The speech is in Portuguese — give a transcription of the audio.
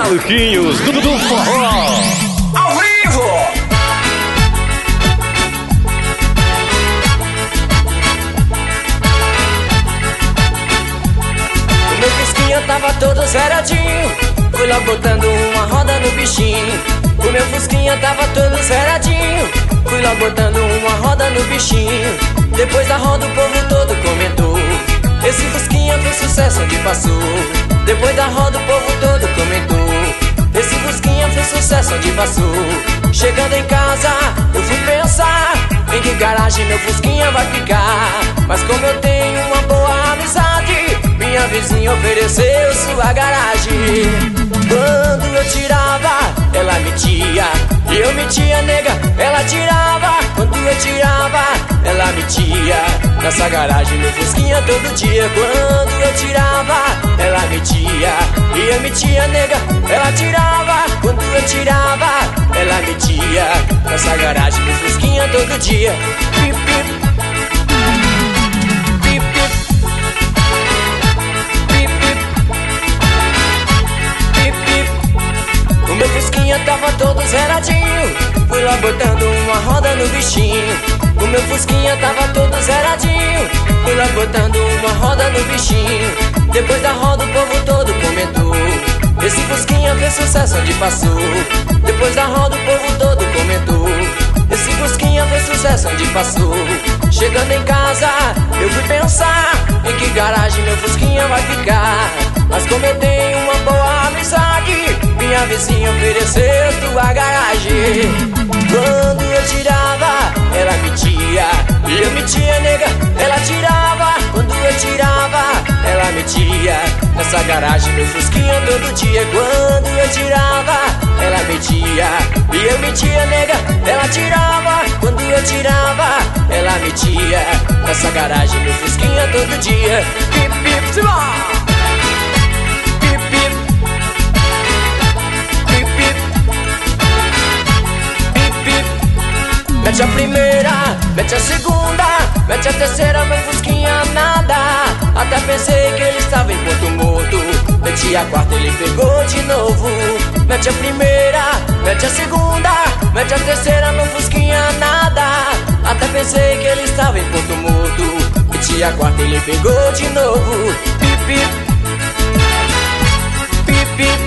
Maluquinhos do Forró ao vivo. O meu fusquinha tava todo zeradinho, fui lá botando uma roda no bichinho. O meu fusquinha tava todo zeradinho, fui lá botando uma roda no bichinho. Depois da roda o povo todo comentou: esse fusquinha foi sucesso onde passou. Depois da roda o povo todo comentou: esse fusquinha foi sucesso onde passou. Chegando em casa eu fui pensar em que garagem meu fusquinha vai ficar. Mas como eu tenho uma boa amizade, minha vizinha ofereceu sua garagem. Quando eu tirava, ela metia, e eu metia, nega, ela tirava. Quando eu tirava, ela metia, nessa garagem meu fusquinha todo dia. Quando eu tirava, ela metia, e eu metia, nega, ela tirava. Quando eu tirava, ela metia, nessa garagem meu fusquinha todo dia. Pip, pip. O meu fusquinha tava todo zeradinho, fui lá botando uma roda no bichinho. O meu fusquinha tava todo zeradinho, fui lá botando uma roda no bichinho. Depois da roda o povo todo comentou: esse fusquinha fez sucesso onde passou. Depois da roda o povo todo comentou: esse fusquinha fez sucesso onde passou. Chegando em casa eu fui pensar em que garagem meu fusquinha vai ficar. Mas como eu tenho uma boa amizade, minha vizinha ofereceu tua garagem. Quando eu tirava, ela metia, e eu metia, nega, ela tirava. Quando eu tirava, ela metia, nessa garagem meu fusquinha todo dia. Quando eu tirava, ela metia, e eu metia, nega, ela tirava. Quando eu tirava, ela metia, nessa garagem meu fusquinha todo dia. Pip, pip, simba! Mete a primeira, mete a segunda, mete a terceira, meu fusquinha nada. Até pensei que ele estava em ponto morto. Meti a quarta, ele pegou de novo. Mete a primeira, mete a segunda, mete a terceira, meu fusquinha nada. Até pensei que ele estava em ponto morto. Meti a quarta, ele pegou de novo. Pip, pip, pip, pip.